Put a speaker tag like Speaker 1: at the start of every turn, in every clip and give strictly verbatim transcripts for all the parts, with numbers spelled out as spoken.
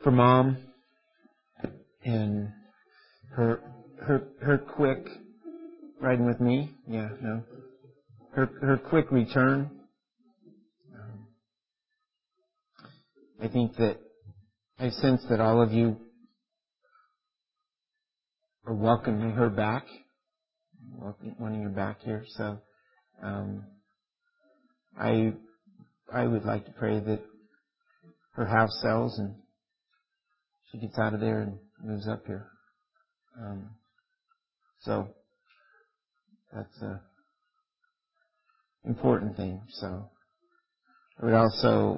Speaker 1: for Mom and her her her quick riding with me. Yeah, no. Her her quick return. Um, I think that I sense that all of you are welcoming her back, wanting her back here. So um, I I would like to pray that her house sells and she gets out of there and moves up here. Um, so that's a important thing. So I would also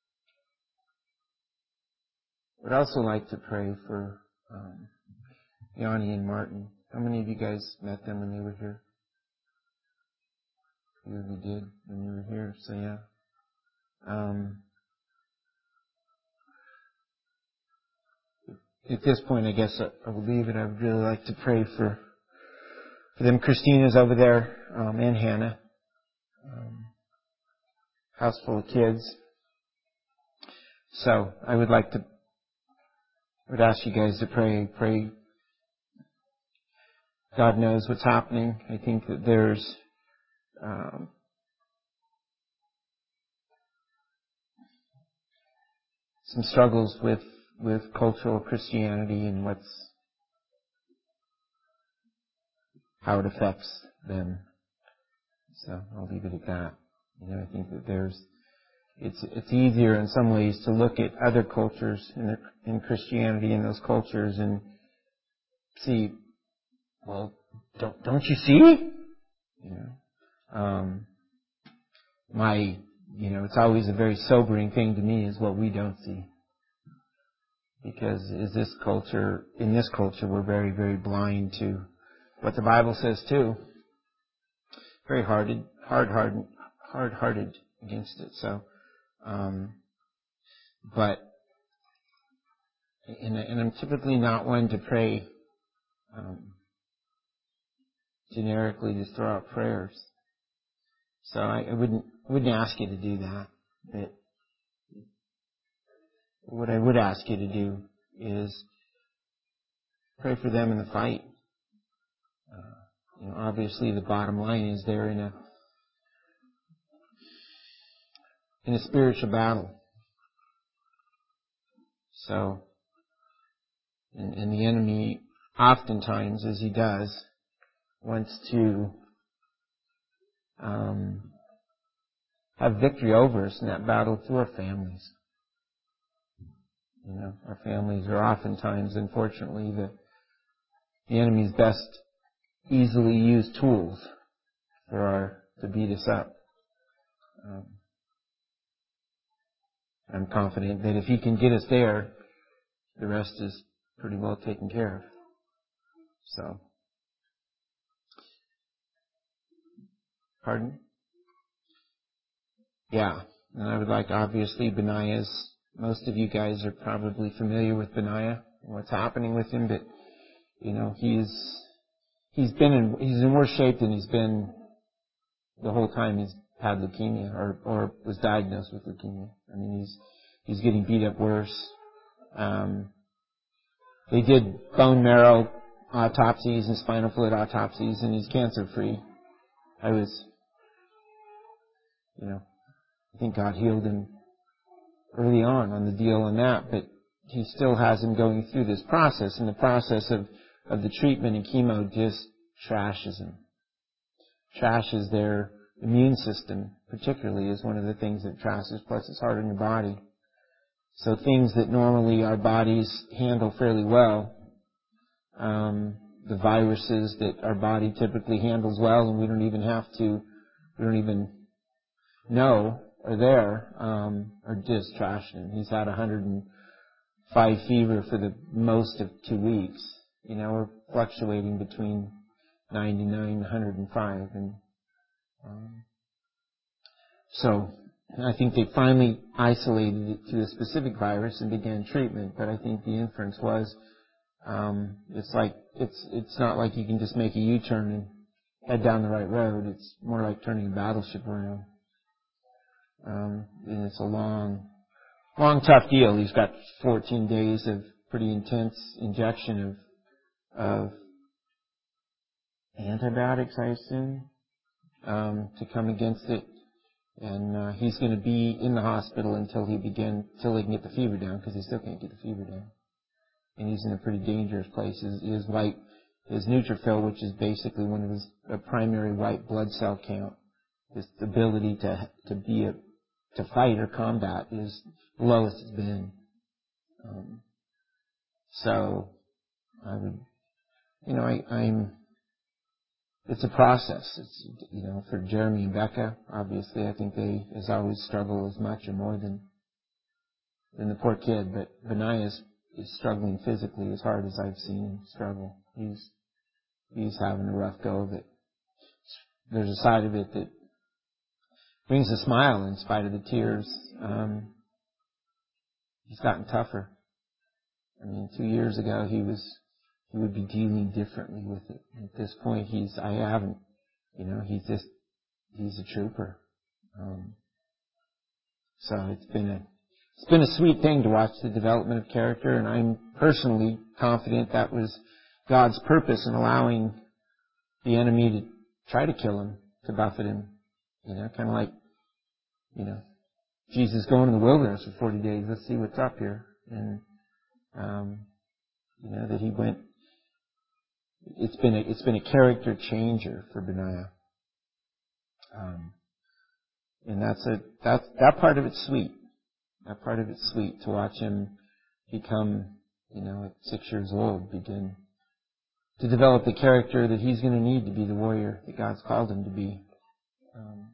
Speaker 1: would also like to pray for um, Yanni and Martin. How many of you guys met them when they were here? A few of you did when you were here. So yeah. Um, at this point, I guess I, I will leave it. I would really like to pray for for them. Christina's over there, um, and Hannah. Um, house full of kids. So I would like to, I would ask you guys to pray. Pray. God knows what's happening. I think that there's um, some struggles with with cultural Christianity and what's how it affects them. So I'll leave it at that. You know, I think that there's it's it's easier in some ways to look at other cultures in their, in Christianity in those cultures and see, well, don't don't you see? You know, um, my you know, it's always a very sobering thing to me is what we don't see. Because is this culture, in this culture, we're very, very blind to what the Bible says too. Very hard, hard, hard, hard-hearted against it. So, um, but, and, and I'm typically not one to pray um, generically, just throw out prayers. So I, I wouldn't wouldn't ask you to do that. But what I would ask you to do is pray for them in the fight. Uh, you know, obviously, the bottom line is they're in a in a spiritual battle. So, and, and the enemy, oftentimes, as he does, wants to um, have victory over us in that battle through our families. You know, our families are oftentimes, unfortunately, the the enemy's best easily used tools for our to beat us up. Um, I'm confident that if he can get us there, the rest is pretty well taken care of. So, pardon? Yeah, and I would like, obviously, Benaiah's, most of you guys are probably familiar with Benaiah and what's happening with him, but, you know, he's, he's been in, he's in worse shape than he's been the whole time he's had leukemia or, or was diagnosed with leukemia. I mean, he's, he's getting beat up worse. Um, they did bone marrow autopsies and spinal fluid autopsies, and he's cancer-free. I was, you know, I think God healed him early on on the deal on that, but he still has him going through this process, and the process of, of the treatment and chemo just trashes him. Trashes their immune system, particularly, is one of the things that trashes, plus it's hard on your body. So things that normally our bodies handle fairly well, um, the viruses that our body typically handles well, and we don't even have to, we don't even know are there, um, are just trashing him. He's had one hundred five fever for the most of two weeks. You know, we're fluctuating between ninety-nine and one hundred five, and um, so I think they finally isolated it to a specific virus and began treatment. But I think the inference was, um, it's like it's it's not like you can just make a U-turn and head down the right road. It's more like turning a battleship around, um, and it's a long, long, tough deal. He's got fourteen days of pretty intense injection of, of antibiotics, I assume, um, to come against it. And uh, he's going to be in the hospital until he begin, until they can get the fever down, because he still can't get the fever down. And he's in a pretty dangerous place. His, his white, his neutrophil, which is basically one of his a primary white blood cell count, his ability to to be a to fight or combat is the lowest it's been. Um, so I would, you know, I, I'm. It's a process. It's, you know, for Jeremy and Becca, obviously, I think they, as always, struggle as much or more than than the poor kid. But Benaiah is, is struggling physically as hard as I've seen him struggle. He's he's having a rough go of it. There's a side of it that brings a smile in spite of the tears. Um, he's gotten tougher. I mean, two years ago he was he would be dealing differently with it. At this point, he's I haven't, you know, he's just he's a trooper. Um, so it's been a it's been a sweet thing to watch the development of character, and I'm personally confident that was God's purpose in allowing the enemy to try to kill him, to buffet him. You know, kind of like, you know, Jesus going in the wilderness for forty days. Let's see what's up here. And, um, you know, that he went, it's been a, it's been a character changer for Benaiah. Um, and that's a, that, that part of it's sweet. That part of it's sweet to watch him become, you know, at six years old, begin to develop the character that he's going to need to be the warrior that God's called him to be. Um,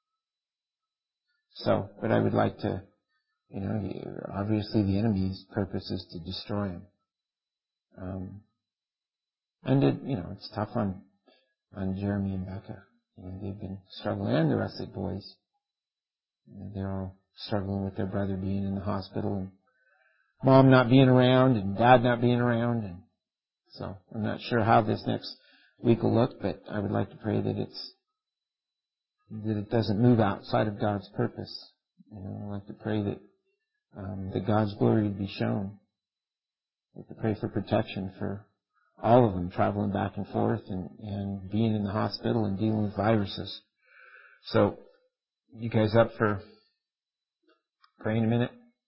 Speaker 1: so, but I would like to, you know, obviously the enemy's purpose is to destroy him. Um, and it, you know, it's tough on, on Jeremy and Becca. You know, they've been struggling, and the rest of the boys. You know, they're all struggling with their brother being in the hospital and mom not being around and dad not being around. And so I'm not sure how this next week will look, but I would like to pray that it's, that it doesn't move outside of God's purpose. You know, I'd like to pray that, um, that God's glory would be shown. I'd like to pray for protection for all of them traveling back and forth and, and being in the hospital and dealing with viruses. So, you guys up for praying a minute?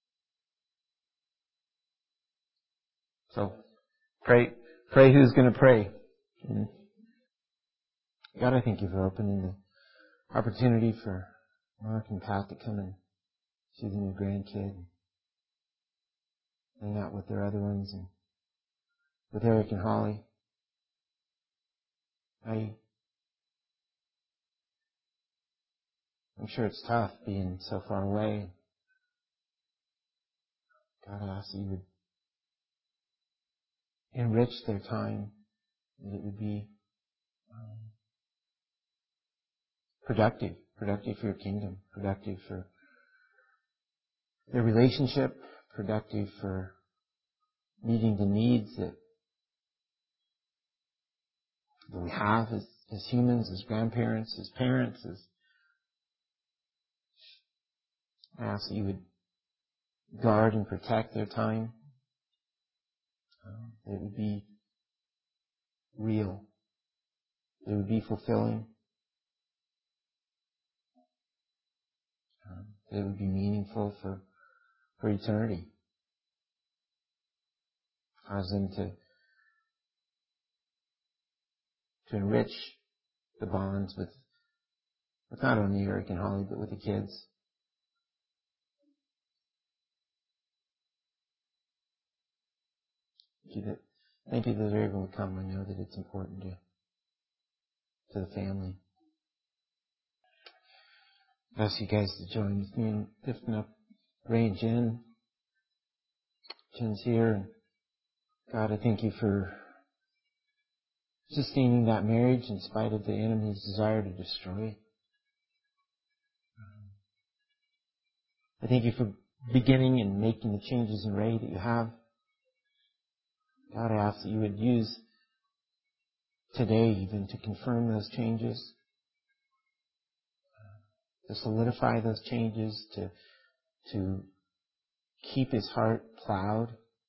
Speaker 1: So, pray, pray who's going to pray. And God, I thank you for opening the opportunity for Mark and Pat to come and see the new grandkid, hang out with their other ones, and with Eric and Holly. I, I'm sure it's tough being so far away. God, I ask that you would enrich their time, and it would be um, productive, productive for your kingdom, productive for their relationship, productive for meeting the needs that, that we have as, as humans, as grandparents, as parents. As I ask that you would guard and protect their time. Um, that it would be real. That it would be fulfilling. Um, that it would be meaningful for, for eternity. Cause them to, to enrich the bonds with, with not only Eric and Holly, but with the kids. Thank you that, thank you that they're able to come. I know that it's important to, to the family. I ask you guys to join with me in lifting up Ray and Jen. Jen's here, and God, I thank you for sustaining that marriage in spite of the enemy's desire to destroy it. I thank you for beginning and making the changes in Ray that you have. God, I ask that you would use today even to confirm those changes, to solidify those changes, to to keep his heart plowed,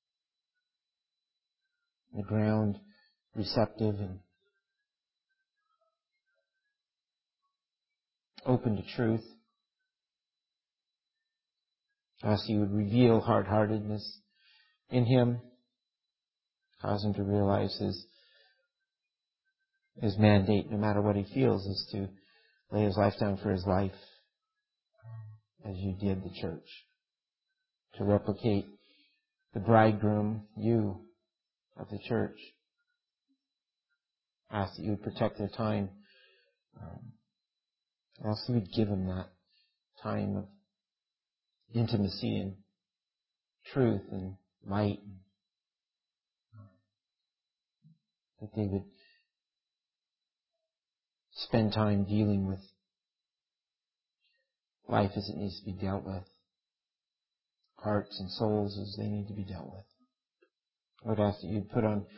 Speaker 1: the ground receptive and open to truth. I ask you would reveal hard-heartedness in him, cause him to realize his his mandate, no matter what he feels, is to lay his life down for his life, as you did the church, to replicate the bridegroom, you, of the church. I ask that you would protect their time. Um, I ask that you would give them that time of intimacy and truth and light, that they would spend time dealing with life as it needs to be dealt with, hearts and souls as they need to be dealt with. I would ask that you'd put on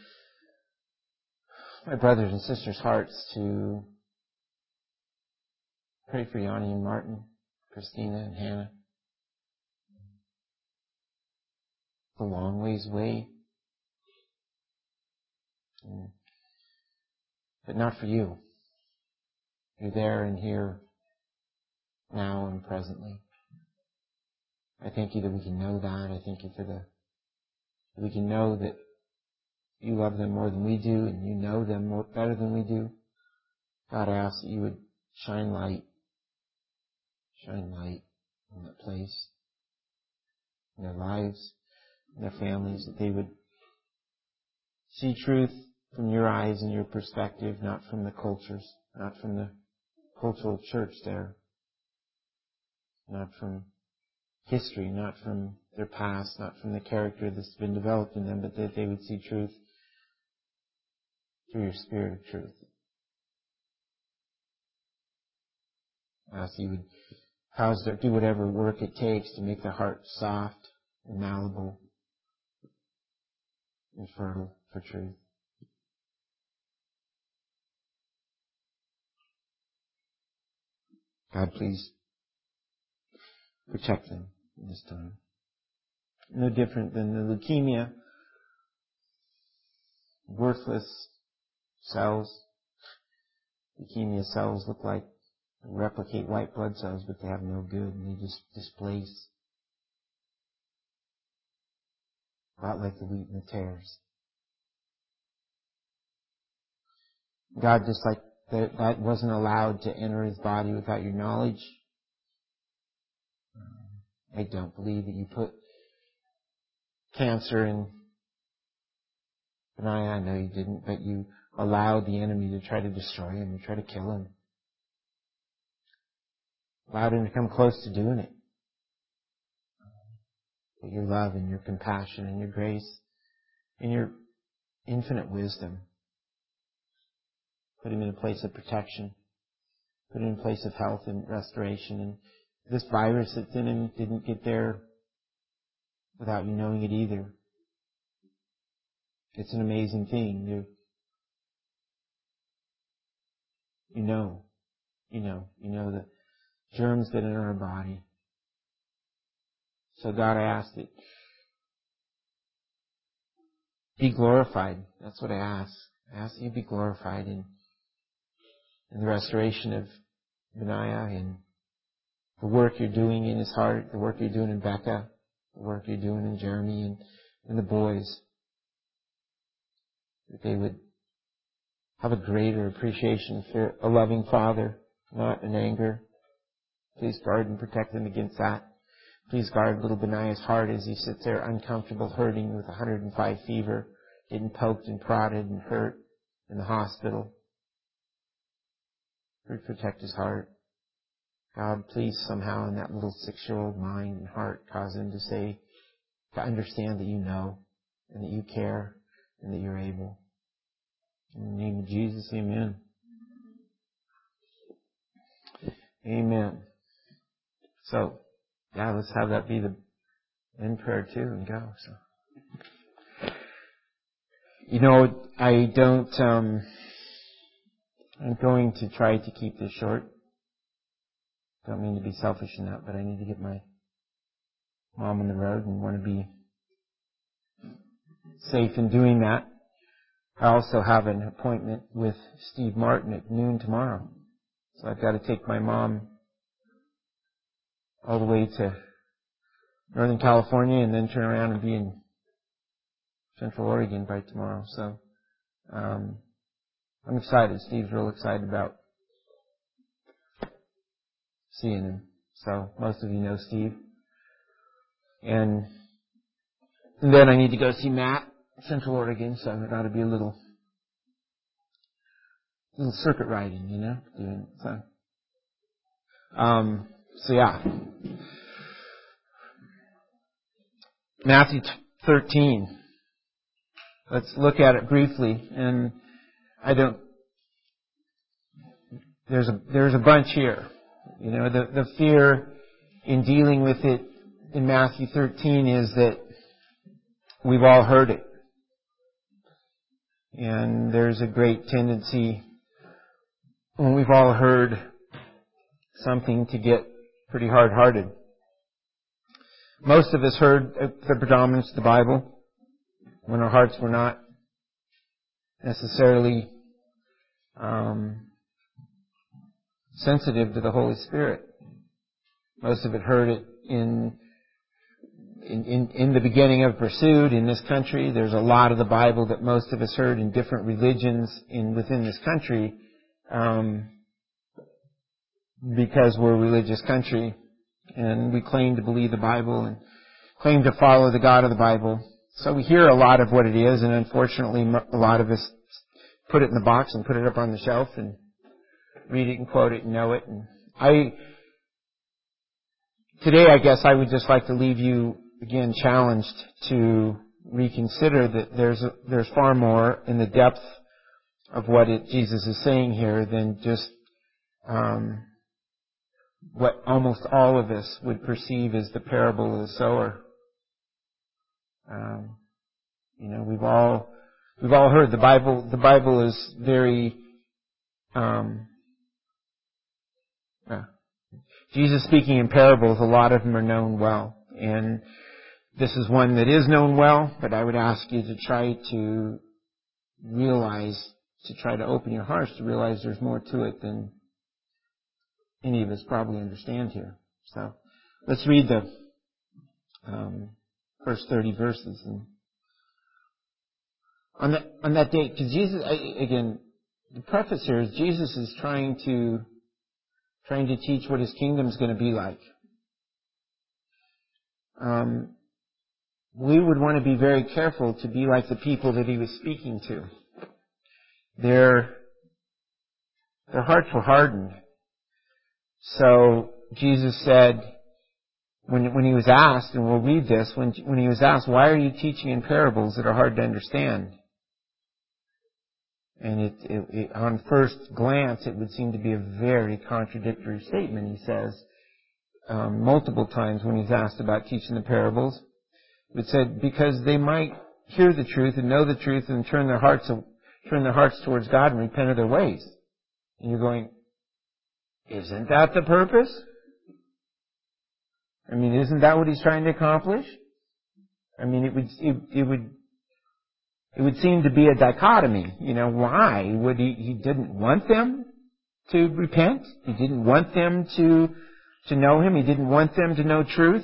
Speaker 1: my brothers and sisters' hearts to pray for Yanni and Martin, Christina and Hannah. The long ways away, and, but not for you. You're there and here, now and presently. I thank you that we can know that. I thank you for the that we can know that you love them more than we do, and you know them more, better than we do. God, I ask that you would shine light, shine light in that place, in their lives, in their families, that they would see truth from your eyes and your perspective, not from the cultures, not from the cultural church there, not from history, not from their past, not from the character that's been developed in them, but that they would see truth through your spirit of truth. I ask you would cause them to do whatever work it takes to make their heart soft and malleable and fertile for truth. God, please protect them in this time. No different than the leukemia, worthless cells. Leukemia cells look like replicate white blood cells, but they have no good, and they just displace. About like the wheat and the tares. God, just like that, that wasn't allowed to enter his body without your knowledge, I don't believe that you put cancer in Benaiah. I know you didn't, but you allowed the enemy to try to destroy him and try to kill him. Allowed him to come close to doing it. But your love and your compassion and your grace and your infinite wisdom put him in a place of protection, put him in a place of health and restoration. And this virus that's in him didn't get there without you knowing it either. It's an amazing thing. You, you know, you know, you know the germs that are in our body. So God, I ask that be glorified. That's what I ask. I ask that you be glorified in, in the restoration of Benaiah and the work you're doing in his heart, the work you're doing in Becca, the work you're doing in Jeremy and, and the boys. That they would have a greater appreciation for a loving Father, not in anger. Please guard and protect them against that. Please guard little Benaiah's heart as he sits there uncomfortable, hurting with one hundred five fever, getting poked and prodded and hurt in the hospital. Lord, protect his heart. God, please somehow in that little six-year-old mind and heart cause him to say, to understand that you know and that you care and that you're able. In the name of Jesus, amen. Amen. So, yeah, let's have that be the end prayer too and go. So, you know, I don't, um, I'm going to try to keep this short. Don't mean to be selfish in that, but I need to get my Mom on the road and want to be safe in doing that. I also have an appointment with Steve Martin at noon tomorrow. So I've got to take my mom all the way to Northern California and then turn around and be in Central Oregon by tomorrow. So um, I'm excited. Steve's real excited about seeing him. So most of you know Steve. And, and then I need to go see Matt, Central Oregon, so it ought to be a little little circuit riding, you know, doing so. Um, so yeah. Matthew thirteen. Let's look at it briefly, and I don't. There's a there's a bunch here. You know, the the fear in dealing with it in Matthew thirteen is that we've all heard it, and there's a great tendency when we've all heard something to get pretty hard-hearted. Most of us heard the predominance of the Bible when our hearts were not necessarily um, sensitive to the Holy Spirit. Most of it heard it in, in in in the beginning of Pursuit in this country. There's a lot of the Bible that most of us heard in different religions in within this country, um, because we're a religious country and we claim to believe the Bible and claim to follow the God of the Bible. So we hear a lot of what it is, and unfortunately a lot of us put it in the box and put it up on the shelf and read it and quote it and know it. And I Today, I guess I would just like to leave you, again, challenged to reconsider that there's a, there's far more in the depth of what it, Jesus is saying here than just um, what almost all of us would perceive as the parable of the sower. Um, you know, we've all we've all heard the Bible. The Bible is very um, uh, Jesus speaking in parables, a lot of them are known well. And this is one that is known well, but I would ask you to try to realize, to try to open your hearts to realize there's more to it than any of us probably understand here. So let's read the um, first thirty verses. And on that, on that day, because Jesus, again, the preface here is Jesus is trying to trying to teach what His kingdom is going to be like. Um, we would want to be very careful to be like the people that He was speaking to. Their, their hearts were hardened. So Jesus said, when, when He was asked, and we'll read this, when, when He was asked, why are you teaching in parables that are hard to understand? And it, it, it, on first glance, it would seem to be a very contradictory statement. He says um, multiple times when He's asked about teaching the parables, it said because they might hear the truth and know the truth and turn their hearts turn their hearts towards God and repent of their ways. And you're going, isn't that the purpose? I mean, isn't that what He's trying to accomplish? I mean, it would it, it would. It would seem to be a dichotomy. You know, why? Would he, he didn't want them to repent. He didn't want them to, to know Him. He didn't want them to know truth.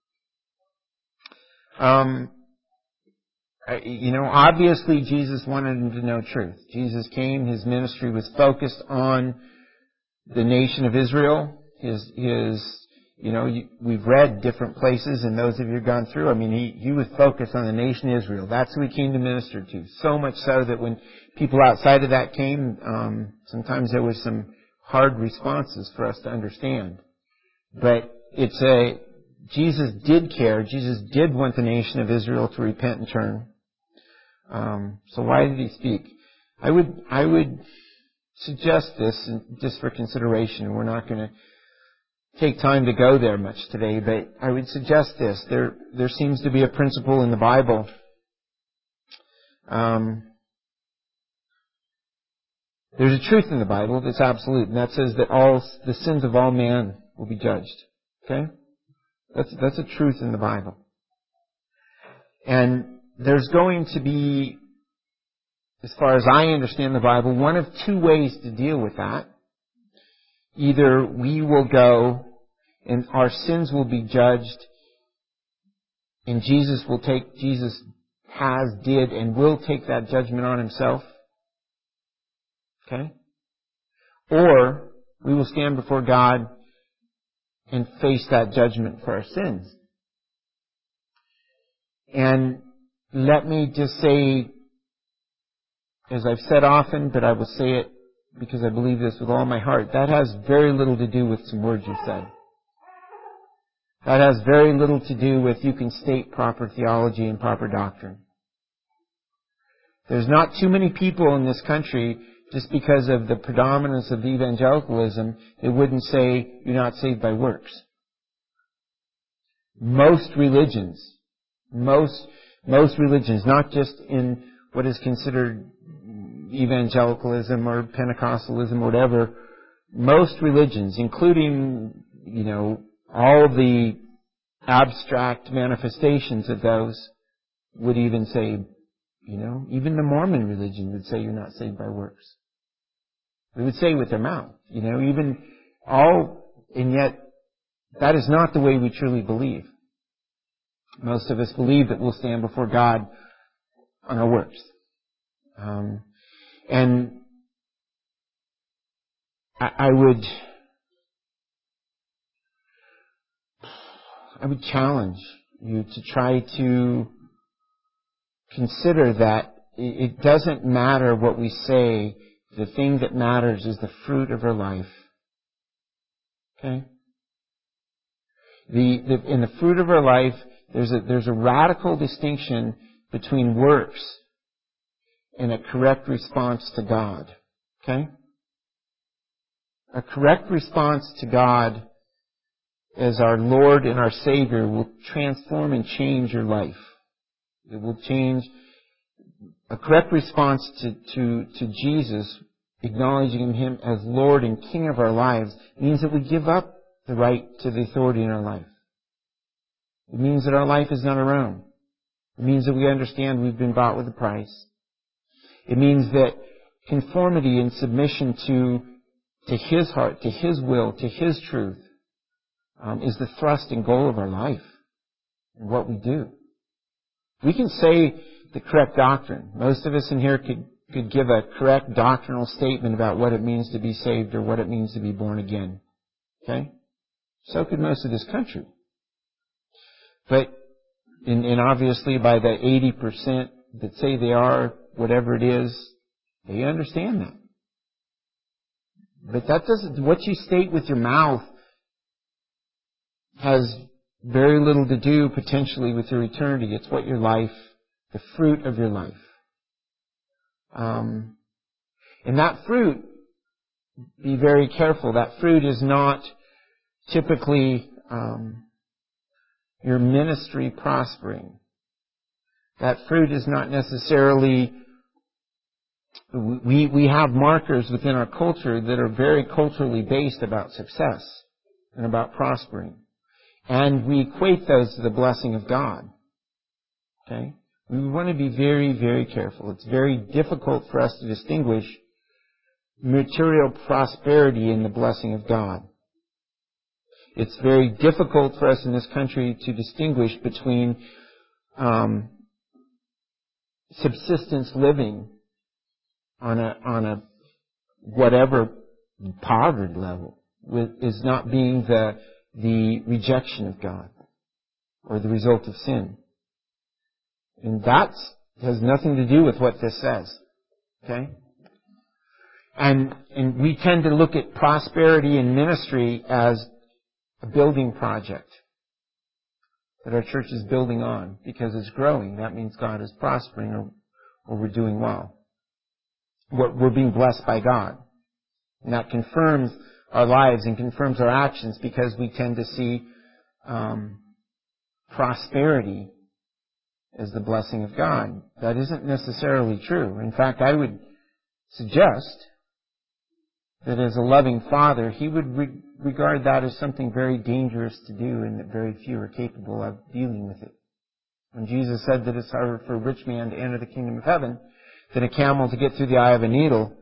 Speaker 1: Um, you know, obviously Jesus wanted them to know truth. Jesus came, His ministry was focused on the nation of Israel. His, his, You know, you, we've read different places, and those of you who've gone through, I mean, he, he was focused on the nation of Israel. That's who He came to minister to. So much so that when people outside of that came, um, sometimes there was some hard responses for us to understand. But it's a, Jesus did care. Jesus did want the nation of Israel to repent and turn. Um, so why did He speak? I would, I would suggest this, just for consideration. We're not going to take time to go there much today, but I would suggest this. There there seems to be a principle in the Bible. Um, there's a truth in the Bible that's absolute, and that says that all the sins of all man will be judged. Okay? That's, that's a truth in the Bible. And there's going to be, as far as I understand the Bible, one of two ways to deal with that. Either we will go and our sins will be judged, and Jesus will take, Jesus has, did, and will take that judgment on himself. Okay? Or we will stand before God and face that judgment for our sins. And let me just say, as I've said often, but I will say it because I believe this with all my heart, that has very little to do with some words you said. That has very little to do with you can state proper theology and proper doctrine. There's not too many people in this country, just because of the predominance of evangelicalism, that wouldn't say you're not saved by works. Most religions, most, most religions, not just in what is considered evangelicalism or Pentecostalism or whatever, most religions, including, you know, all the abstract manifestations of those, would even say, you know, even the Mormon religion would say you're not saved by works. They would say with their mouth, you know, even all, and yet that is not the way we truly believe. Most of us believe that we'll stand before God on our works. Um, and I, I would, I would challenge you to try to consider that it doesn't matter what we say. The thing that matters is the fruit of our life. Okay? The, the, in the fruit of our life, there's a, there's a radical distinction between works and a correct response to God. Okay? A correct response to God as our Lord and our Savior will transform and change your life. It will change. A correct response to, to, to Jesus, acknowledging Him as Lord and King of our lives, means that we give up the right to the authority in our life. It means that our life is not our own. It means that we understand we've been bought with a price. It means that conformity and submission to, to His heart, to His will, to His truth, um, is the thrust and goal of our life and what we do. We can say the correct doctrine. Most of us in here could, could give a correct doctrinal statement about what it means to be saved or what it means to be born again. Okay? So could most of this country. But, and, and obviously by the eighty percent that say they are, whatever it is, they understand that. But that doesn't, what you state with your mouth has very little to do potentially with your eternity. It's what your life, the fruit of your life. Um, and that fruit, be very careful, that fruit is not typically um, your ministry prospering. That fruit is not necessarily, we, we have markers within our culture that are very culturally based about success and about prospering. And we equate those to the blessing of God. Okay? We want to be very, very careful. It's very difficult for us to distinguish material prosperity and the blessing of God. It's very difficult for us in this country to distinguish between um, subsistence living on a on a whatever poverty level with, is not being the the rejection of God or the result of sin. And that has nothing to do with what this says. Okay? And, and we tend to look at prosperity in ministry as a building project that our church is building on because it's growing. That means God is prospering or, or we're doing well. We're, we're being blessed by God. And that confirms our lives and confirms our actions because we tend to see um, prosperity as the blessing of God. That isn't necessarily true. In fact, I would suggest that as a loving Father, He would re- regard that as something very dangerous to do and that very few are capable of dealing with it. When Jesus said that it's harder for a rich man to enter the kingdom of heaven than a camel to get through the eye of a needle,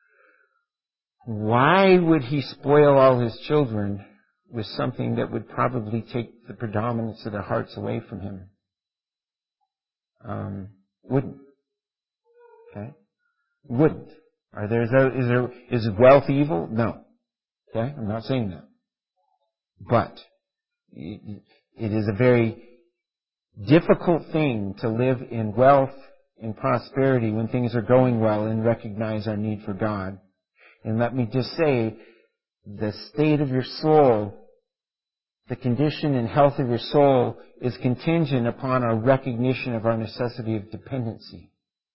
Speaker 1: why would He spoil all His children with something that would probably take the predominance of their hearts away from Him? Um, wouldn't. Okay? Wouldn't. Are there, is there, is there, is wealth evil? No. Okay? I'm not saying that. But, it is a very difficult thing to live in wealth and prosperity when things are going well and recognize our need for God. And let me just say, the state of your soul, the condition and health of your soul is contingent upon our recognition of our necessity of dependency.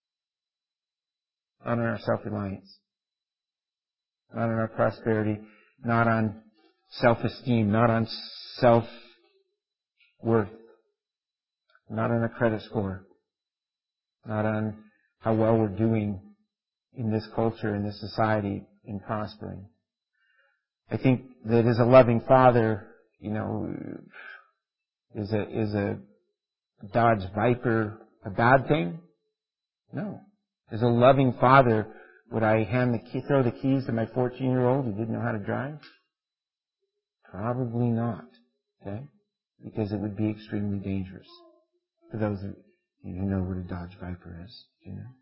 Speaker 1: Not on our self-reliance. Not on our prosperity. Not on self-esteem. Not on self-worth. Not on a credit score. Not on how well we're doing in this culture, in this society, in prospering. I think that as a loving Father, you know, is a, is a Dodge Viper a bad thing? No. As a loving Father, would I hand the key, throw the keys to my fourteen-year-old who didn't know how to drive? Probably not. Okay? Because it would be extremely dangerous. For those of you who know what a Dodge Viper is, you know.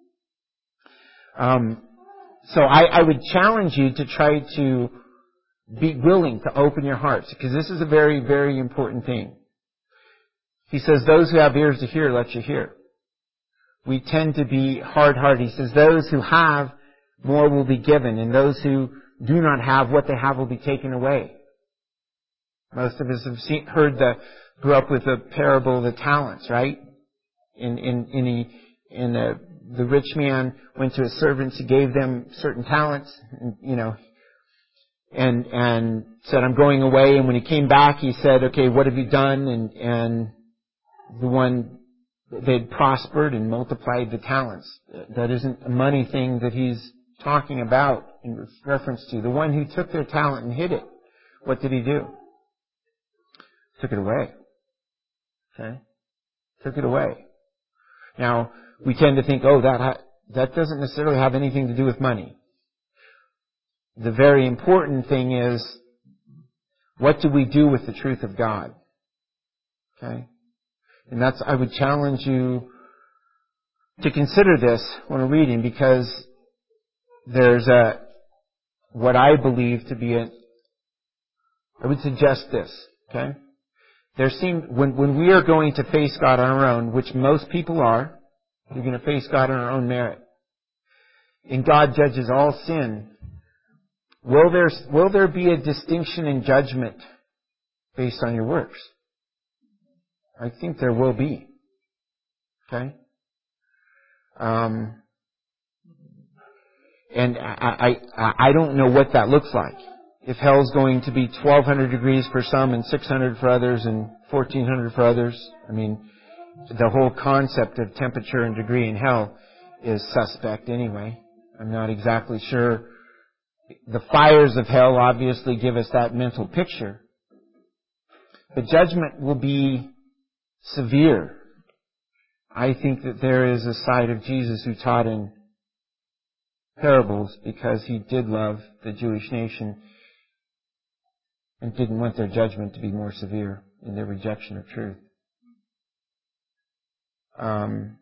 Speaker 1: Um, so I, I would challenge you to try to be willing to open your hearts, because this is a very, very important thing. He says, those who have ears to hear, let you hear. We tend to be hard-hearted. He says, those who have, more will be given, and those who do not have, what they have will be taken away. Most of us have seen, heard the, grew up with the parable of the talents, right? In, in, in, the, in the, the rich man went to his servants, he gave them certain talents, and, you know, and, and said, I'm going away. And when he came back, he said, okay, what have you done? And, and the one, they'd prospered and multiplied the talents. That isn't a money thing that he's talking about in reference to. The one who took their talent and hid it, what did he do? Took it away. Okay? Took it away. Now, we tend to think, oh, that ha- that doesn't necessarily have anything to do with money. The very important thing is, what do we do with the truth of God? Okay? And that's, I would challenge you to consider this when we're reading, because there's a, what I believe to be a, I would suggest this, okay? There seem, when, when we are going to face God on our own, which most people are, we're going to face God on our own merit. And God judges all sin. Will there, will there be a distinction in judgment based on your works? I think there will be. Okay? Um, and I, I, I don't know what that looks like. If hell's going to be twelve hundred degrees for some and six hundred for others and fourteen hundred for others. I mean, the whole concept of temperature and degree in hell is suspect anyway. I'm not exactly sure. The fires of hell obviously give us that mental picture. But judgment will be severe. I think that there is a side of Jesus who taught in parables because he did love the Jewish nation and didn't want their judgment to be more severe in their rejection of truth. Um,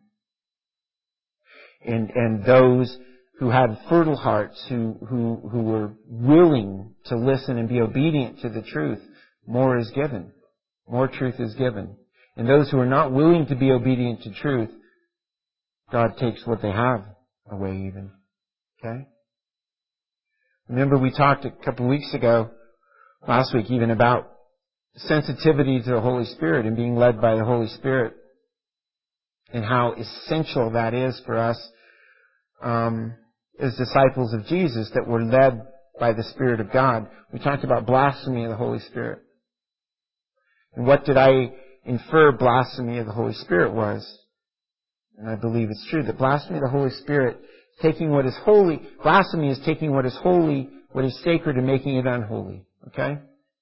Speaker 1: and and those who had fertile hearts, who, who, who were willing to listen and be obedient to the truth, more is given. More truth is given. And those who are not willing to be obedient to truth, God takes what they have away even. Okay? Remember we talked a couple of weeks ago, last week even, about sensitivity to the Holy Spirit and being led by the Holy Spirit, and how essential that is for us um, as disciples of Jesus, that we're led by the Spirit of God. We talked about blasphemy of the Holy Spirit. And what did I infer blasphemy of the Holy Spirit was? And I believe it's true that blasphemy of the Holy Spirit, taking what is holy, blasphemy is taking what is holy what is sacred and making it unholy. Okay?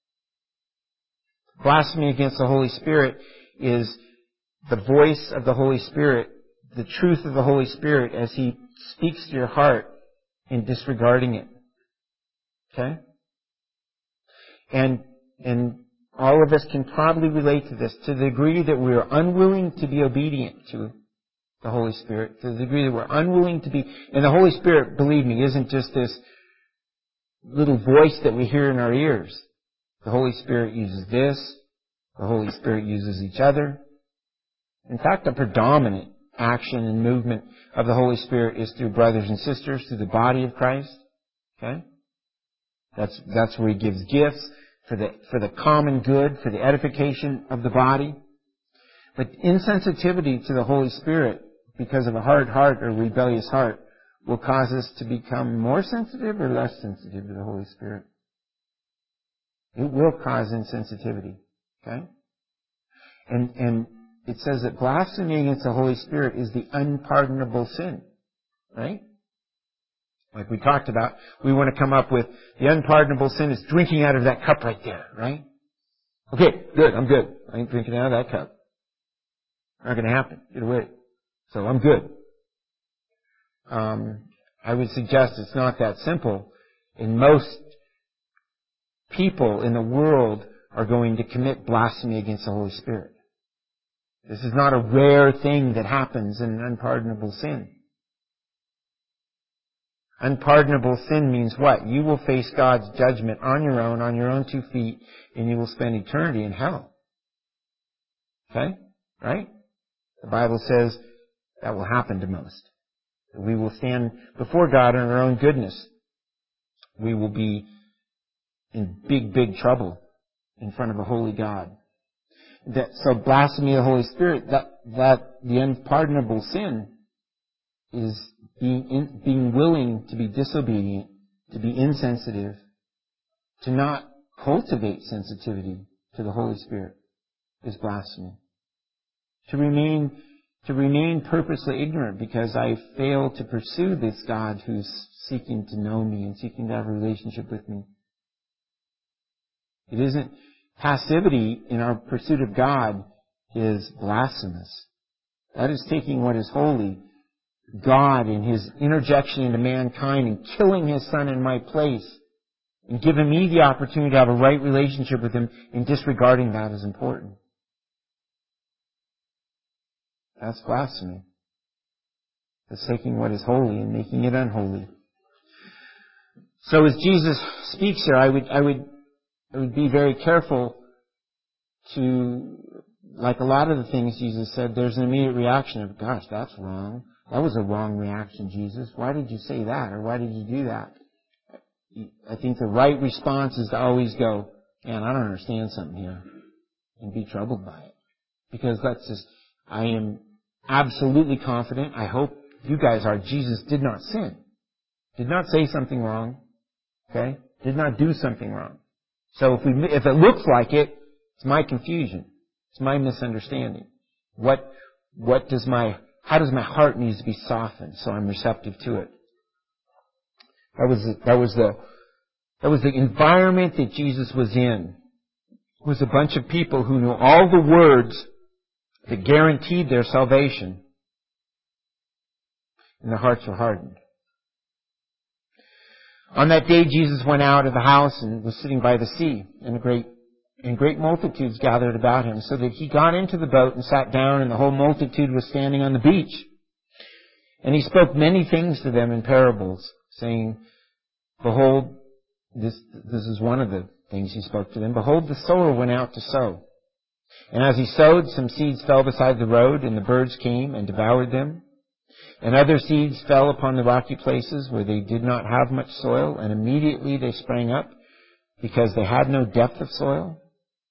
Speaker 1: Blasphemy against the Holy Spirit is the voice of the Holy Spirit, the truth of the Holy Spirit as He speaks to your heart and disregarding it. Okay? And, and all of us can probably relate to this to the degree that we are unwilling to be obedient to the Holy Spirit, to the degree that we're unwilling to be, and the Holy Spirit, believe me, isn't just this little voice that we hear in our ears. The Holy Spirit uses this. The Holy Spirit uses each other. In fact, the predominant action and movement of the Holy Spirit is through brothers and sisters, through the body of Christ. Okay? That's, that's where He gives gifts for the, for the common good, for the edification of the body. But insensitivity to the Holy Spirit because of a hard heart or rebellious heart will cause us to become more sensitive or less sensitive to the Holy Spirit. It will cause insensitivity. Okay? And, and it says that blasphemy against the Holy Spirit is the unpardonable sin. Right? Like we talked about, we want to come up with the unpardonable sin is drinking out of that cup right there. Right? Okay, good, I'm good. I ain't drinking out of that cup. Not going to happen. Get away. So I'm good. Um, I would suggest it's not that simple. And most people in the world are going to commit blasphemy against the Holy Spirit. This is not a rare thing that happens in an unpardonable sin. Unpardonable sin means what? You will face God's judgment on your own, on your own two feet, and you will spend eternity in hell. Okay? Right? The Bible says that will happen to most. We will stand before God in our own goodness. We will be in big, big trouble in front of a holy God. That, so blasphemy of the Holy Spirit, that, that the unpardonable sin is being, in, being willing to be disobedient, to be insensitive, to not cultivate sensitivity to the Holy Spirit is blasphemy. To remain, to remain purposely ignorant because I fail to pursue this God who's seeking to know me and seeking to have a relationship with me. It isn't passivity in our pursuit of God is blasphemous. That is taking what is holy, God in His interjection into mankind and killing His Son in my place and giving me the opportunity to have a right relationship with Him and disregarding that as important. That's blasphemy. That's taking what is holy and making it unholy. So as Jesus speaks here, I would, I would, I would be very careful to, like a lot of the things Jesus said, there's an immediate reaction of, gosh, that's wrong. That was a wrong reaction, Jesus. Why did you say that? Or why did you do that? I think the right response is to always go, man, I don't understand something here. And be troubled by it. Because that's just, I am absolutely confident, I hope you guys are, Jesus did not sin. Did not say something wrong. Okay? Did not do something wrong. So if we, if it looks like it, it's my confusion. It's my misunderstanding. What, what does my, how does my heart need to be softened so I'm receptive to it? That was, the, that was the, that was the environment that Jesus was in. It was a bunch of people who knew all the words that guaranteed their salvation. And their hearts were hardened. On that day, Jesus went out of the house and was sitting by the sea, and a great, and great multitudes gathered about Him, so that He got into the boat and sat down, and the whole multitude was standing on the beach. And He spoke many things to them in parables, saying, Behold, this, this is one of the things He spoke to them. Behold, the sower went out to sow. And as he sowed, some seeds fell beside the road, and the birds came and devoured them. And other seeds fell upon the rocky places where they did not have much soil, and immediately they sprang up, because they had no depth of soil.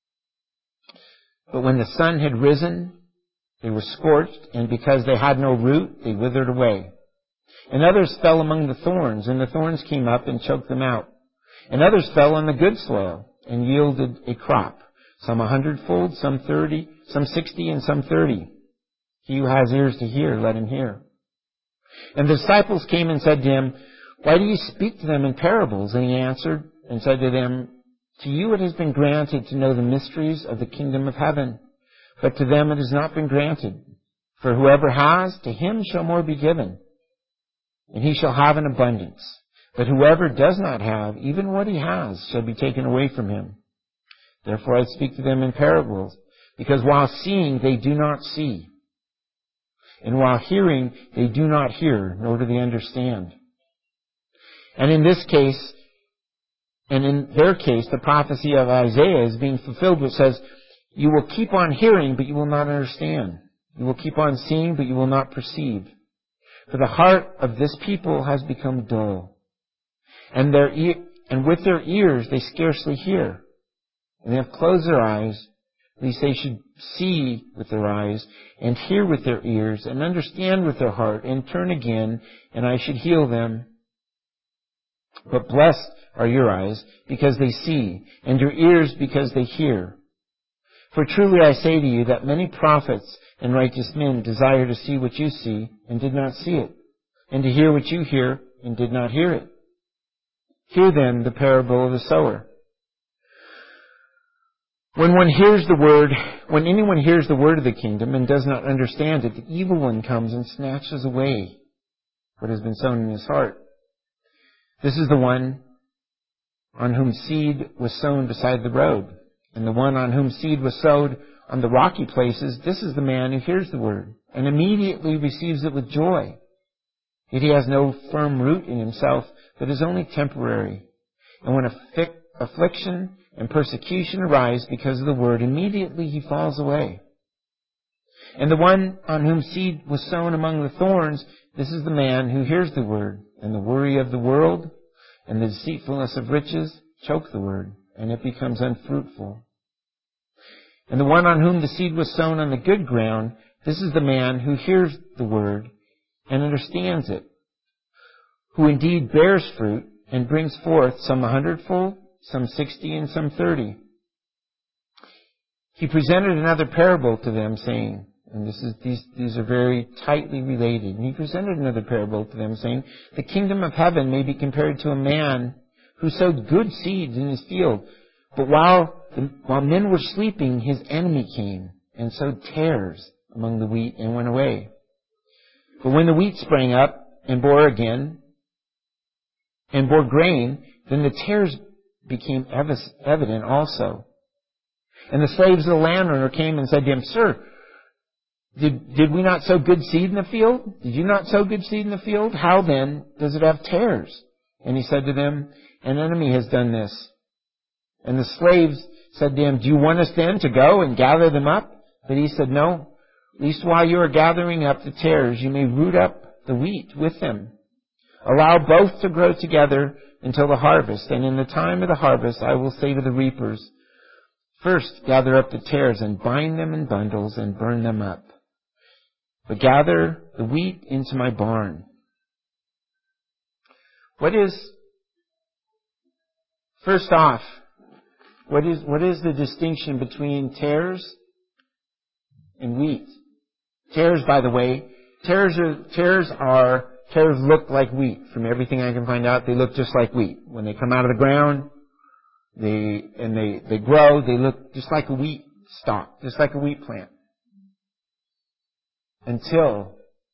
Speaker 1: But when the sun had risen, they were scorched, and because they had no root, they withered away. And others fell among the thorns, and the thorns came up and choked them out. And others fell on the good soil, and yielded a crop, some a hundredfold, some thirty, some sixty, and some thirty. He who has ears to hear, let him hear. And the disciples came and said to Him, Why do you speak to them in parables? And he answered and said to them, to you it has been granted to know the mysteries of the kingdom of heaven, but to them it has not been granted. For whoever has, to him shall more be given, and he shall have an abundance. But whoever does not have, even what he has, shall be taken away from him. Therefore I speak to them in parables, because while seeing they do not see, and while hearing they do not hear, nor do they understand. And in this case, and in their case, the prophecy of Isaiah is being fulfilled, which says, you will keep on hearing, but you will not understand. You will keep on seeing, but you will not perceive. For the heart of this people has become dull, and their e- and with their ears they scarcely hear, and they have closed their eyes, lest they should see with their eyes, and hear with their ears, and understand with their heart, and turn again, and I should heal them. But blessed are your eyes, because they see, and your ears, because they hear. For truly I say to you that many prophets and righteous men desire to see what you see, and did not see it, and to hear what you hear, and did not hear it. Hear then the parable of the sower. When one hears the word, when anyone hears the word of the kingdom and does not understand it, the evil one comes and snatches away what has been sown in his heart. This is the one on whom seed was sown beside the road, and the one on whom seed was sowed on the rocky places. This is the man who hears the word and immediately receives it with joy. Yet he has no firm root in himself, but is only temporary. And when affic- affliction and persecution arise because of the word, immediately he falls away. And the one on whom seed was sown among the thorns, this is the man who hears the word, and the worry of the world and the deceitfulness of riches choke the word, and it becomes unfruitful. And the one on whom the seed was sown on the good ground, this is the man who hears the word and understands it, who indeed bears fruit and brings forth some a hundredfold, some sixty, and some thirty. He presented another parable to them, saying, and this is these these are very tightly related. And he presented another parable to them, saying, the kingdom of heaven may be compared to a man who sowed good seeds in his field. But while the, while men were sleeping, his enemy came and sowed tares among the wheat and went away. But when the wheat sprang up and bore again, and bore grain, then the tares became evident also. And the slaves of the landowner came and said to him, Sir, did, did we not sow good seed in the field? Did you not sow good seed in the field? How then does it have tares? And he said to them, An enemy has done this. And the slaves said to him, Do you want us then to go and gather them up? But he said, No, lest while you are gathering up the tares, you may root up the wheat with them. Allow both to grow together until the harvest. And in the time of the harvest, I will say to the reapers, First gather up the tares and bind them in bundles and burn them up. But gather the wheat into my barn. What is, first off, what is, what is the distinction between tares and wheat? Tares, by the way, tares are, tares are, tares look like wheat. From everything I can find out, they look just like wheat. When they come out of the ground, they, and they, they grow, they look just like a wheat stalk, just like a wheat plant. Until,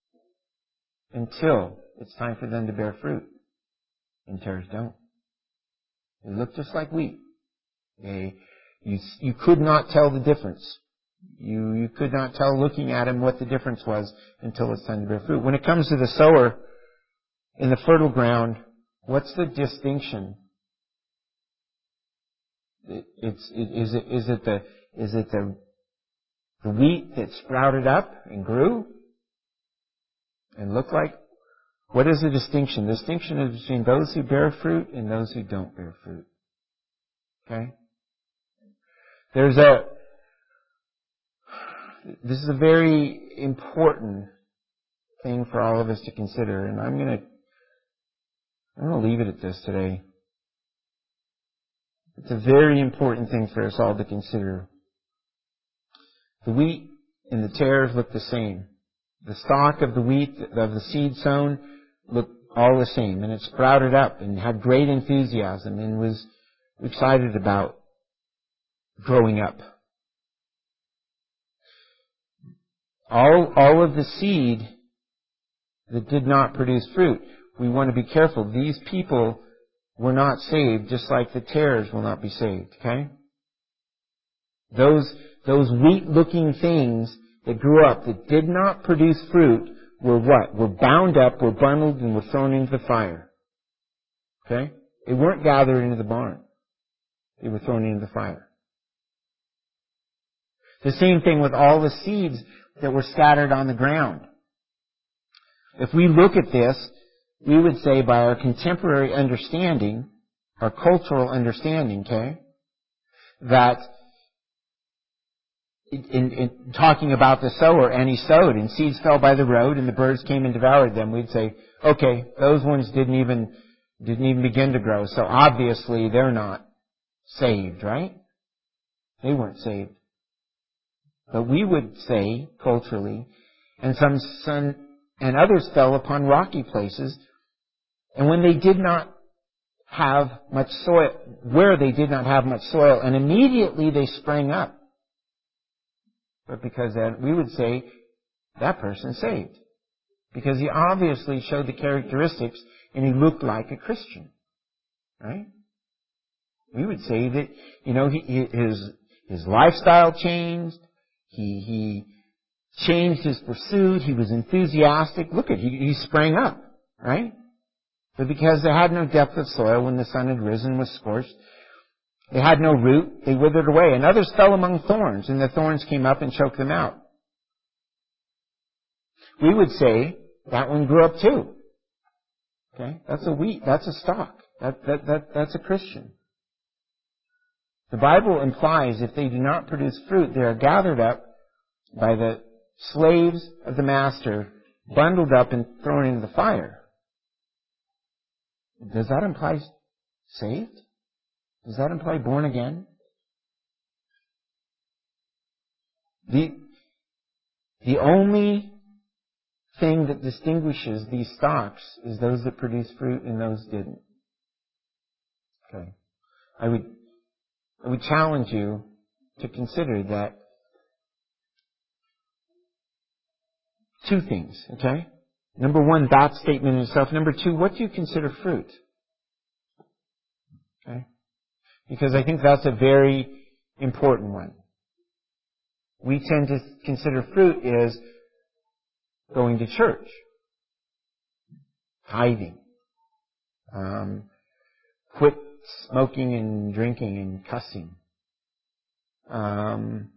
Speaker 1: until it's time for them to bear fruit. And tares don't. They look just like wheat. They, you, you could not tell the difference. You, you could not tell looking at them what the difference was until it's time to bear fruit. When it comes to the sower in the fertile ground, what's the distinction? It, it's, it, is it, is it the, is it the, the wheat that sprouted up and grew and looked like? What is the distinction? The distinction is between those who bear fruit and those who don't bear fruit. Okay? There's a, this is a very important thing for all of us to consider, and I'm going to, I'm going to leave it at this today. It's a very important thing for us all to consider. The wheat and the tares look the same. The stalk of the wheat, of the seed sown, look all the same. And it sprouted up and had great enthusiasm and was excited about growing up. All, all of the seed that did not produce fruit, we want to be careful. These people were not saved, just like the tares will not be saved, okay? Those, those wheat-looking things that grew up that did not produce fruit were what? Were bound up, were bundled, and were thrown into the fire. Okay? They weren't gathered into the barn. They were thrown into the fire. The same thing with all the seeds that were scattered on the ground. If we look at this, we would say by our contemporary understanding, our cultural understanding, okay, that in, in talking about the sower, and he sowed, and seeds fell by the road, and the birds came and devoured them, we'd say, okay, those ones didn't even didn't even begin to grow, so obviously they're not saved, right? They weren't saved. But we would say, culturally, and some sun and others fell upon rocky places, and when they did not have much soil, where they did not have much soil, and immediately they sprang up. But because that, we would say, that person's saved. Because he obviously showed the characteristics, and he looked like a Christian. Right? We would say that, you know, he, his, his lifestyle changed, he, he changed his pursuit, he was enthusiastic. Look at, he, he sprang up, right? But because they had no depth of soil when the sun had risen, was scorched, they had no root, they withered away. And others fell among thorns, and the thorns came up and choked them out. We would say that one grew up too. Okay? That's a wheat, that's a stalk. That, that, that, that's a Christian. The Bible implies if they do not produce fruit, they are gathered up by the slaves of the master, bundled up and thrown into the fire. Does that imply saved? Does that imply born again? The, the only thing that distinguishes these stalks is those that produce fruit and those didn't. Okay. I would, I would challenge you to consider that two things, okay? Number one, that statement in itself. Number two, what do you consider fruit? Okay? Because I think that's a very important one. We tend to consider fruit as going to church, tithing, um, quit smoking and drinking and cussing, um,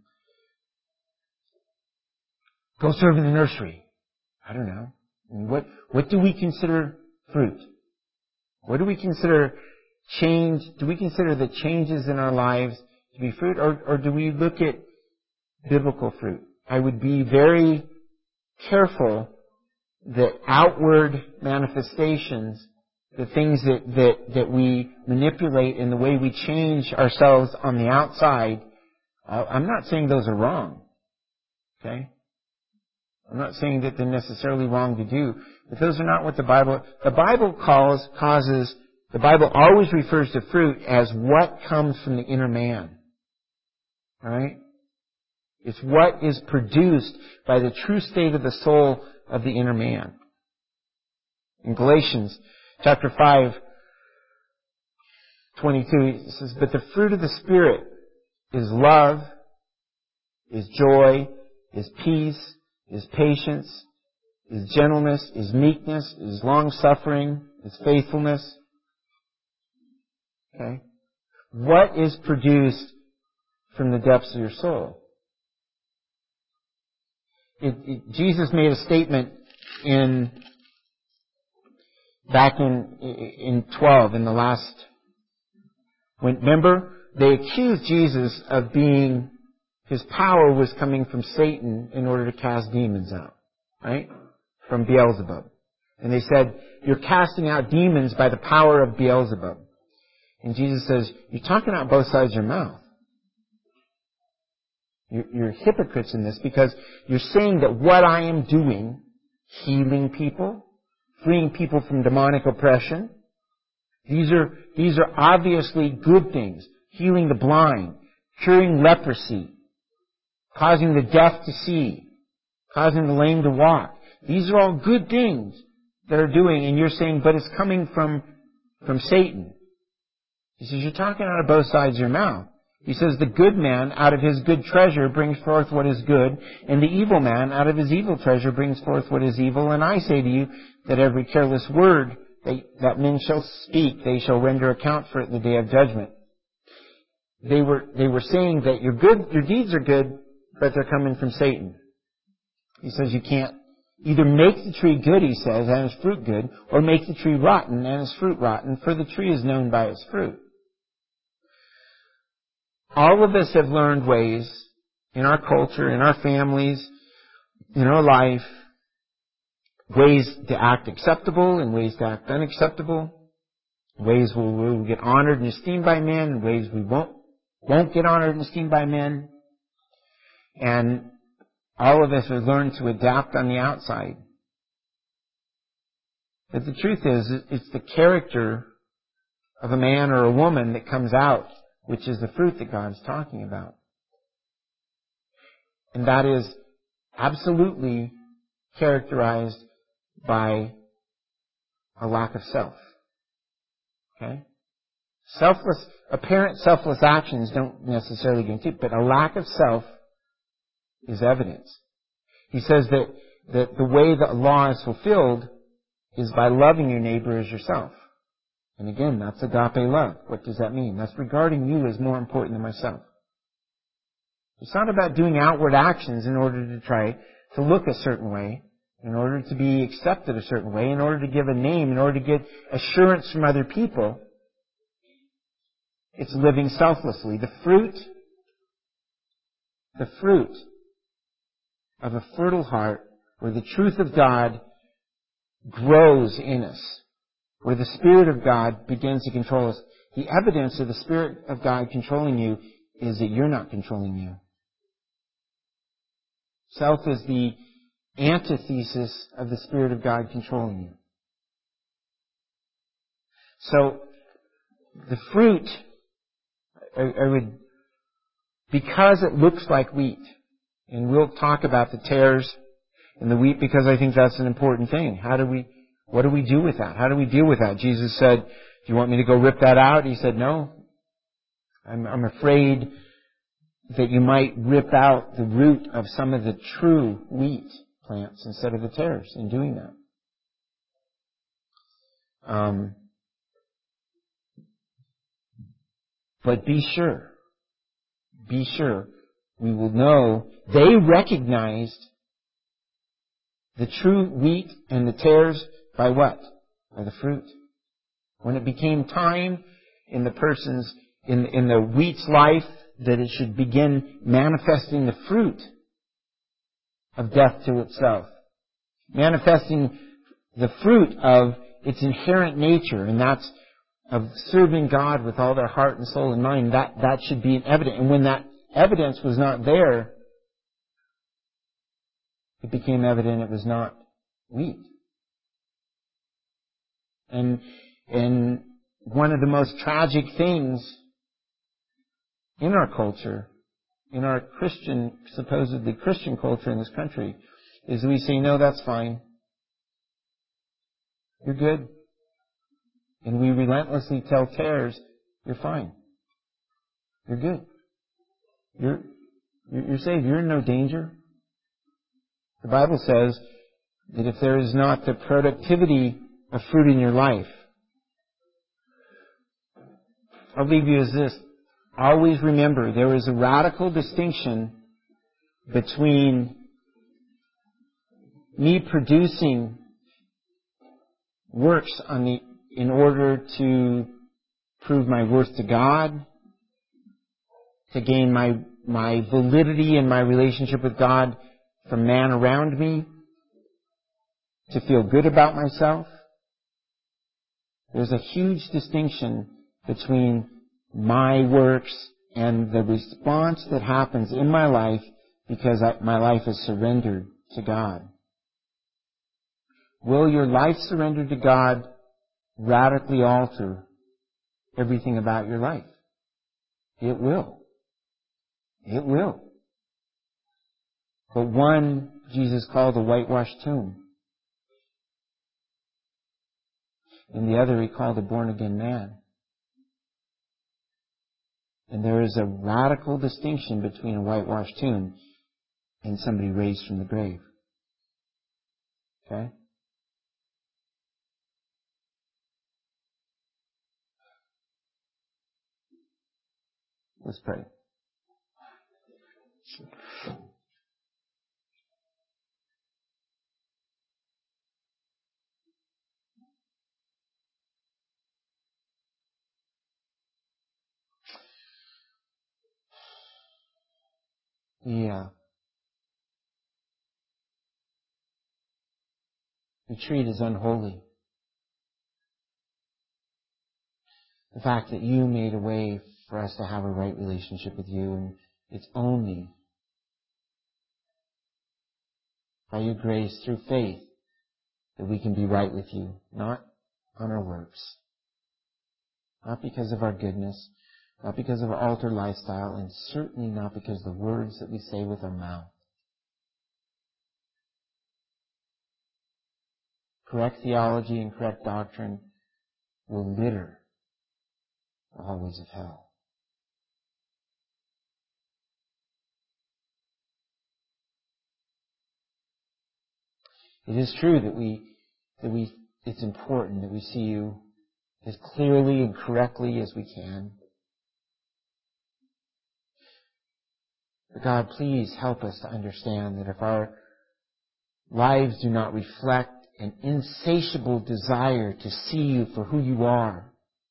Speaker 1: go serve in the nursery. I don't know. What what do we consider fruit? What do we consider change? Do we consider the changes in our lives to be fruit, or, or do we look at biblical fruit? I would be very careful that outward manifestations, the things that, that, that we manipulate in the way we change ourselves on the outside, uh, I'm not saying those are wrong. Okay? I'm not saying that they're necessarily wrong to do, but those are not what the Bible, the Bible calls, causes, the Bible always refers to fruit as what comes from the inner man. Alright? It's what is produced by the true state of the soul of the inner man. In Galatians chapter five, twenty-two, it says, but the fruit of the Spirit is love, is joy, is peace, is patience, is gentleness, is meekness, is long-suffering, is faithfulness. Okay? What is produced from the depths of your soul? It, it, Jesus made a statement in back in in twelve, in the last. When, remember, they accused Jesus of being, his power was coming from Satan in order to cast demons out, right? From Beelzebub. And they said, you're casting out demons by the power of Beelzebub. And Jesus says, you're talking out both sides of your mouth. You're, you're hypocrites in this because you're saying that what I am doing, healing people, freeing people from demonic oppression. These are, these are obviously good things. Healing the blind, curing leprosy, causing the deaf to see, causing the lame to walk. These are all good things that are doing, and you're saying, but it's coming from, from Satan. He says, you're talking out of both sides of your mouth. He says, the good man out of his good treasure brings forth what is good, and the evil man out of his evil treasure brings forth what is evil. And I say to you that every careless word that, that men shall speak, they shall render account for it in the day of judgment. They were, they were saying that your good, your deeds are good, but they're coming from Satan. He says you can't either make the tree good, he says, and its fruit good, or make the tree rotten and its fruit rotten, for the tree is known by its fruit. All of us have learned ways in our culture, in our families, in our life, ways to act acceptable and ways to act unacceptable, ways where we will get honored and esteemed by men, and ways we won't, won't get honored and esteemed by men. And all of us have learned to adapt on the outside. But the truth is, it's the character of a man or a woman that comes out, which is the fruit that God's talking about. And that is absolutely characterized by a lack of self. Okay? Selfless, apparent selfless actions don't necessarily guarantee it, but a lack of self is evidence. He says that, that the way that law is fulfilled is by loving your neighbor as yourself. And again, that's agape love. What does that mean? That's regarding you as more important than myself. It's not about doing outward actions in order to try to look a certain way, in order to be accepted a certain way, in order to give a name, in order to get assurance from other people. It's living selflessly. The fruit, the fruit of a fertile heart where the truth of God grows in us, where the Spirit of God begins to control us. The evidence of the Spirit of God controlling you is that you're not controlling you. Self is the antithesis of the Spirit of God controlling you. So, the fruit, I, I would, because it looks like wheat, and we'll talk about the tares and the wheat because I think that's an important thing. How do we, what do we do with that? How do we deal with that? Jesus said, do you want me to go rip that out? He said, no. I'm, I'm afraid that you might rip out the root of some of the true wheat plants instead of the tares in doing that. Um, but be sure, be sure, we will know they recognized the true wheat and the tares by what? By the fruit. When it became time in the person's, in, in the wheat's life, that it should begin manifesting the fruit of death to itself. Manifesting the fruit of its inherent nature, and that's of serving God with all their heart and soul and mind. That, that should be evident. And when that evidence was not there, it became evident it was not wheat. And, and one of the most tragic things in our culture, in our Christian, supposedly Christian culture in this country, is we say, no, that's fine. You're good. And we relentlessly tell tares, you're fine. You're good. You're, you're saved. You're in no danger. The Bible says that if there is not the productivity of fruit in your life, I'll leave you as this. Always remember, there is a radical distinction between me producing works on the, in order to prove my worth to God, to gain my, my validity in my relationship with God from man around me, to feel good about myself. There's a huge distinction between my works and the response that happens in my life because I, my life is surrendered to God. Will your life surrendered to God radically alter everything about your life? It will. It will. But one Jesus called a whitewashed tomb. And the other He called a born-again man. And there is a radical distinction between a whitewashed tomb and somebody raised from the grave. Okay? Let's pray. Yeah. Retreat is unholy. The fact that you made a way for us to have a right relationship with you, and it's only by your grace through faith that we can be right with you, not on our works. Not because of our goodness, not because of our altered lifestyle, and certainly not because of the words that we say with our mouth. Correct theology and correct doctrine will litter the hallways of hell. It is true that we, that we, it's important that we see you as clearly and correctly as we can. But God, please help us to understand that if our lives do not reflect an insatiable desire to see you for who you are,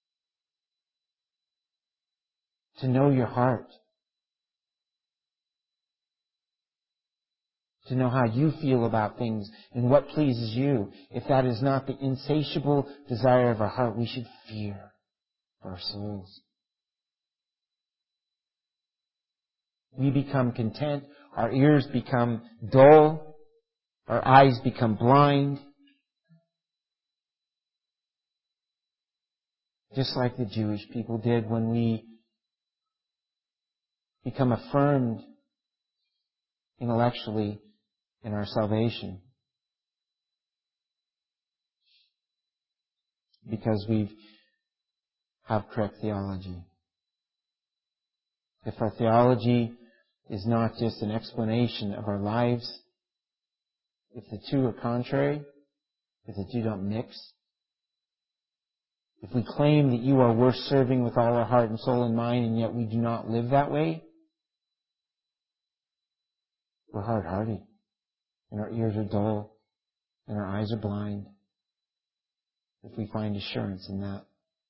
Speaker 1: to know your heart, to know how you feel about things and what pleases you, if that is not the insatiable desire of our heart, we should fear for our souls. We become content, our ears become dull, our eyes become blind, just like the Jewish people did when we become affirmed intellectually in our salvation. Because we have correct theology. If our theology is not just an explanation of our lives, if the two are contrary, if the two don't mix, if we claim that you are worth serving with all our heart and soul and mind, and yet we do not live that way, we're hard-hearted, and our ears are dull, and our eyes are blind, if we find assurance in that.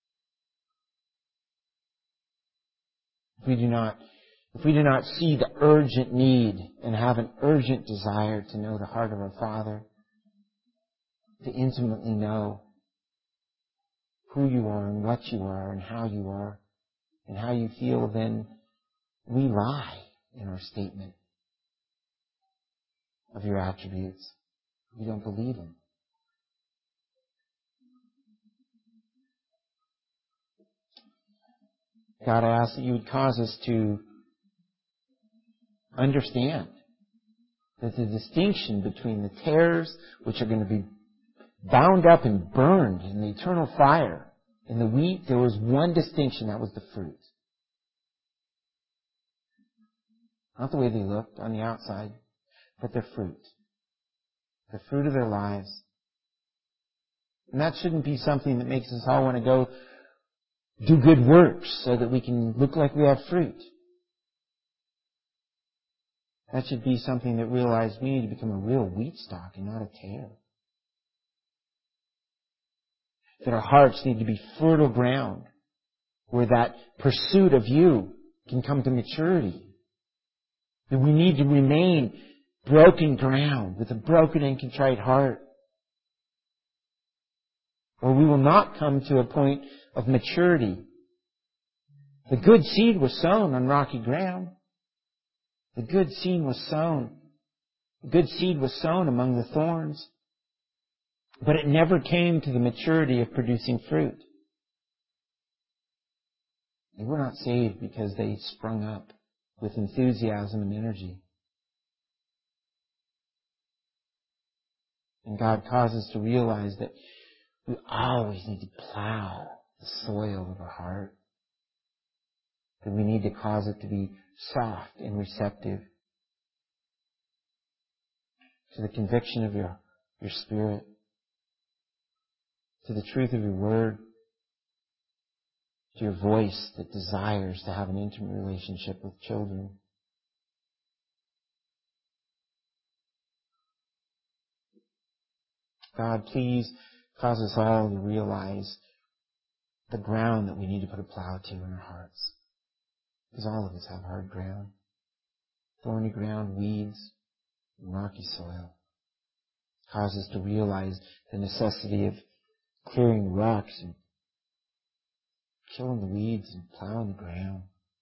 Speaker 1: If we do not, if we do not see the urgent need and have an urgent desire to know the heart of our Father, to intimately know who you are and what you are and how you are and how you feel, then we lie in our statement of your attributes. We don't believe them. God, I ask that you would cause us to understand that the distinction between the tares, which are going to be bound up and burned in the eternal fire, and the wheat, there was one distinction, that was the fruit. Not the way they looked on the outside, but their fruit. The fruit of their lives. And that shouldn't be something that makes us all want to go do good works so that we can look like we have fruit. That should be something that realizes we need to become a real wheat stalk and not a tare. That our hearts need to be fertile ground where that pursuit of you can come to maturity. That we need to remain broken ground with a broken and contrite heart, or we will not come to a point of maturity. The good seed was sown on rocky ground. The good seed was sown. The good seed was sown among the thorns. But it never came to the maturity of producing fruit. They were not saved because they sprung up with enthusiasm and energy. And God causes us to realize that we always need to plow the soil of our heart. That we need to cause it to be soft and receptive to the conviction of your, your spirit, to the truth of your word, to your voice that desires to have an intimate relationship with children. God, please cause us all to realize the ground that we need to put a plow to in our hearts. Because all of us have hard ground, thorny ground, weeds, and rocky soil. Cause us to realize the necessity of clearing the rocks and killing the weeds and plowing the ground.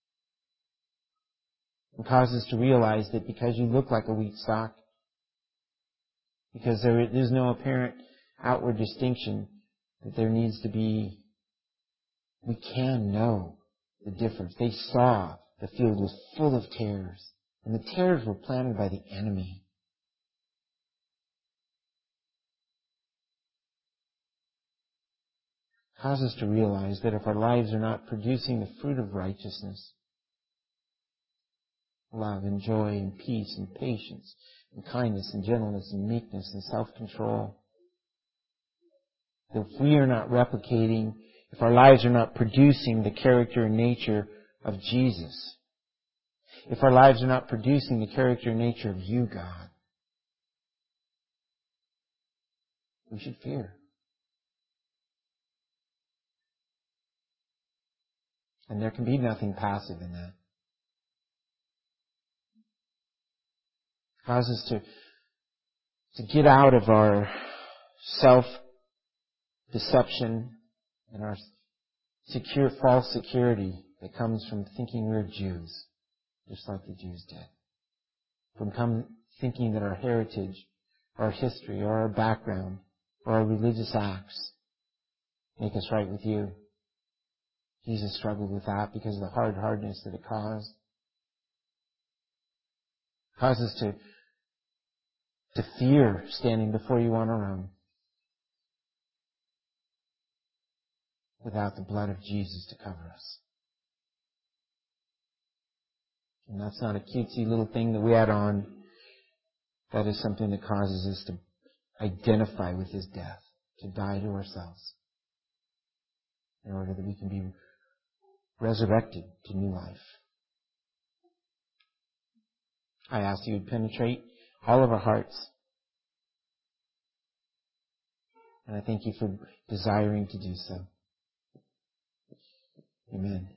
Speaker 1: And cause us to realize that because you look like a wheat stalk, because there is no apparent outward distinction, that there needs to be, we can know the difference. They saw the field was full of tares, and the tares were planted by the enemy. Cause us to realize that if our lives are not producing the fruit of righteousness, love and joy and peace and patience and kindness and gentleness and meekness and self-control, that if we are not replicating, if our lives are not producing the character and nature of Jesus, if our lives are not producing the character and nature of you, God, we should fear. And there can be nothing passive in that. Cause us to, to get out of our self-deception and our secure, false security that comes from thinking we're Jews, just like the Jews did. From come, thinking that our heritage, our history, or our background, or our religious acts make us right with you. Jesus struggled with that because of the hard hardness that it caused. Cause us to, to fear standing before you on our own without the blood of Jesus to cover us. And that's not a cutesy little thing that we add on. That is something that causes us to identify with His death, to die to ourselves, in order that we can be resurrected to new life. I ask you to penetrate all of our hearts. And I thank you for desiring to do so. Amen.